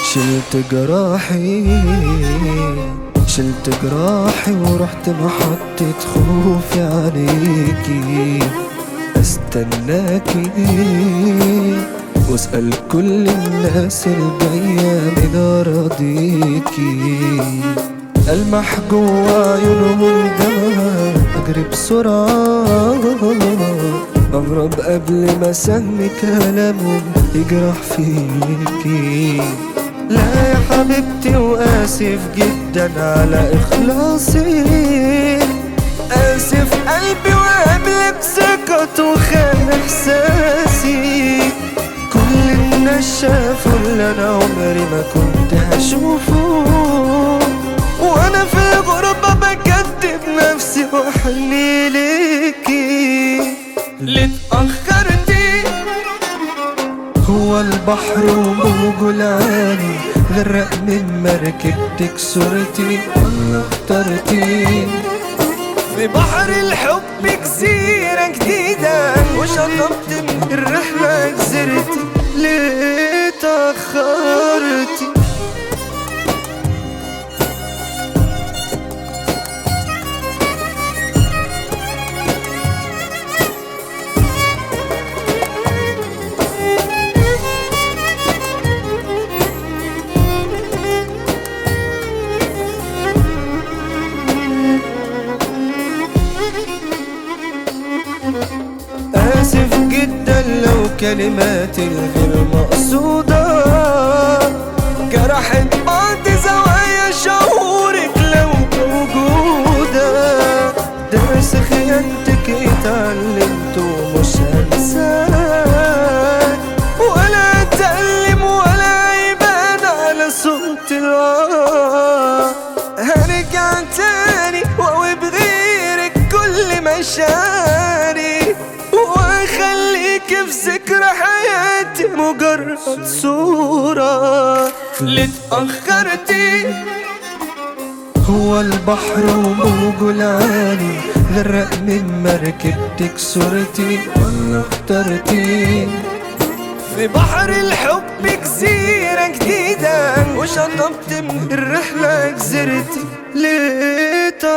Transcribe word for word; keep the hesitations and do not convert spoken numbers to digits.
شلت جراحي شلت جراحي ورحت محطة خوفي عليكي، استناكي واسأل كل الناس الجاية من أراضيكي. ألمح جوا عيونهم دمع، أجري بسرعة أهرب قبل ما سهم كلامهم يجرح فيكي. لا يا حبيبتي وآسف جدا على إخلاصي، آسف قلبي وقبل بثقته وخان إحساسي. كل الناس شافوا اللي أنا عمري ما كنت هشوفه، وأنا في الغربة بكتب نفسي وأحني ليكي. ليه اتأخرتي؟ هو البحر وموجه العالي غرق من مركبتك صورتي، ولا اخترتي في بحر الحب جزيرة جديدة وشطبت من الرحلة جزيرتي؟ ليه اتأخرتي؟ آسف جدا لو كلماتي الغير مقصودة جرحت بعض زوايا شعورك لو موجودة. درس خيانتك اتعلمته ومش هنساه، ولا اتألم ولا يبان على صوت الآه. هرجع تاني واوي بغيرك كل مشاعري، وخليك في ذكرى حياتي مجرد صورة. ليه اتأخرتي؟ هو البحر وموجه العالي غرق من مركبتك صورتي، ولا اخترتي في بحر الحب جزيرة جديدة وشطبت من الرحلة جزيرتي؟ ليه